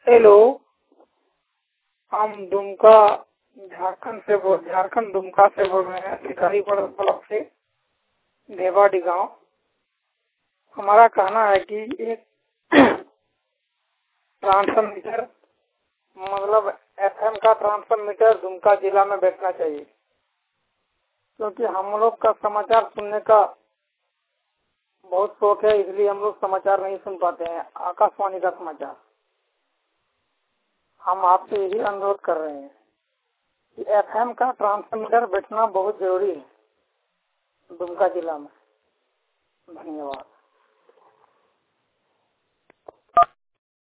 Hello, हम दुमका झारखंड दुमका से बोल रहे हैं, शिकारी ब्लॉक से देवाडी गांव। हमारा कहना है कि एक ट्रांसमीटर मतलब एफएम का ट्रांसमीटर दुमका जिला में बैठना चाहिए, क्योंकि हम लोग का समाचार सुनने का बहुत शौक है, इसलिए हम लोग समाचार नहीं सुन पाते हैं, आकाशवाणी का समाचार। हम आपसे यही अनुरोध कर रहे हैं कि एफएम का ट्रांसमीटर बैठना बहुत जरूरी है दुमका जिला में। धन्यवाद।